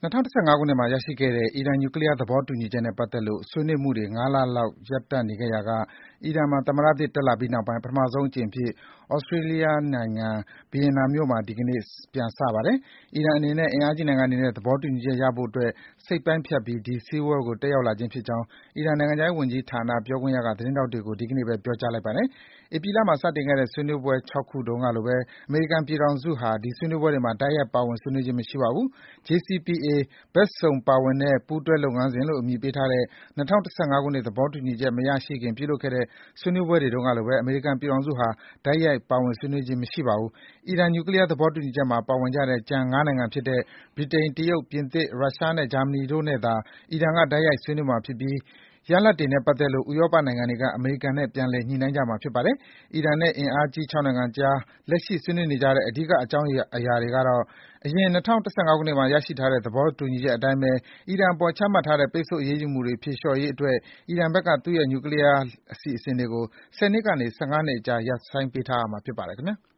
2015 ခုနှစ်မှာ ရရှိခဲ့တဲ့ အီရန် နျူကလီးယား သဘောတူညီချက်နဲ့ ပတ်သက်လို့ ဆွေးနွေးမှုတွေ ၅ လလောက် ရပ်တန့်နေခဲ့ရာက အီရန်မှာ သမ္မတသစ် တက်လာပြီးနောက်ပိုင်း ပထမဆုံးအကြိမ်အဖြစ် Australia နိုင်ငံ Vienna မြို့မှာ ဒီကနေ့ ပြန်စပါတယ်။ အီရန်အနေနဲ့ အင်အားကြီးနိုင်ငံတွေနဲ့ သဘောတူညီချက်ရဖို့အတွက် စိတ်ပိုင်းဖြတ်ပြီး ဒီစည်းဝေးပွဲကို တက်ရောက်လာခြင်းဖြစ်ကြောင်း အီရန်နိုင်ငံခြားရေးဝန်ကြီးဌာန ပြောခွင့်ရက သတင်းထောက်တွေကို ဒီကနေ့ပဲ ပြောကြားလိုက်ပါတယ်။ ဧပြီလမှာ စတင်ခဲ့တဲ့ ဆွေးနွေးပွဲ ၆ ခုတုန်းကလိုပဲ အမေရိကန်ပြည်ထောင်စုဟာ ဒီဆွေးနွေးပွဲတွေမှာ တိုက်ရိုက် ပါဝင်ဆွေးနွေးခြင်း မရှိပါဘူး။ JCPA ဘက်စုံပါဝင်တဲ့ ပူးတွဲလုပ်ငန်းစဉ်လို့ အမည်ပေးထားတဲ့ ၂၀၁၅ ခုနှစ် သဘောတူညီချက် မရရှိခင် ပြုလုပ်ခဲ့တဲ့ ဆွေးနွေးပွဲတွေတုန်းကလိုပဲ အမေရိကန်ပြည်ထောင်စုဟာ တိုက်ရိုက် ပါဝင်ဆွေးနွေးခြင်း မရှိပါဘူး။ အီရန် နျူကလီးယား သဘောတူညီချက်မှာ ပါဝင်ကြတဲ့ ကျန် ၅ နိုင်ငံဖြစ်တဲ့ ဗြိတိန်၊ တရုတ်၊ ပြင်သစ်၊ ရုရှားနဲ့ ဂျာမနီတို့နဲ့သာ အီရန်က တိုက်ရိုက် ဆွေးနွေးမှာဖြစ်ပြီး ရလဒ်တွေနဲ့ပတ်သက်လို့ ဥရောပနိုင်ငံတွေက အမေရိကန်နဲ့ ပြန်လည် ညှိနှိုင်းကြမှာ ဖြစ်ပါတယ်။ အီရန်နဲ့ အင်အားကြီး ၆ နိုင်ငံကြား လက်ရှိ ဆွေးနွေးနေကြတဲ့ အဓိက အကြောင်းအရာတွေကတော့ အရင် ၂၀၁၅ ခုနှစ်မှာ ရရှိထားတဲ့ သဘောတူညီချက်အတိုင်းပဲ အီရန်အပေါ် ချမှတ်ထားတဲ့ ပိတ်ဆို့ အရေးယူမှုတွေ ဖြေလျှော့ရေးအတွက် အီရန်ဘက်က သူ့ရဲ့ နျူကလီးယား အစီအစဉ်တွေကို ၁၀ နှစ်ကနေ ၁၅ နှစ်အကြား ရပ်ဆိုင်းပေးထားရမှာ ဖြစ်ပါတယ် ခင်ဗျား။